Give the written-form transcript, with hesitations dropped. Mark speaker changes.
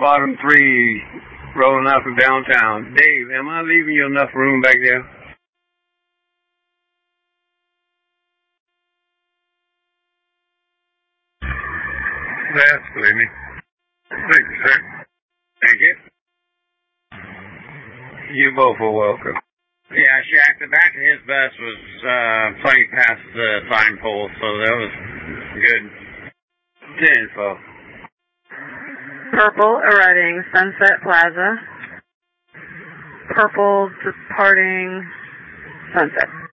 Speaker 1: bottom three rolling out from downtown. Dave, am I leaving you enough room back there? Absolutely. Thank you, sir. Thank you. You both are welcome. Yeah, Shaq, the back of his bus was plenty past the sign pole, so that was good. 10-4.
Speaker 2: Purple arriving Sunset Plaza. Purple departing Sunset.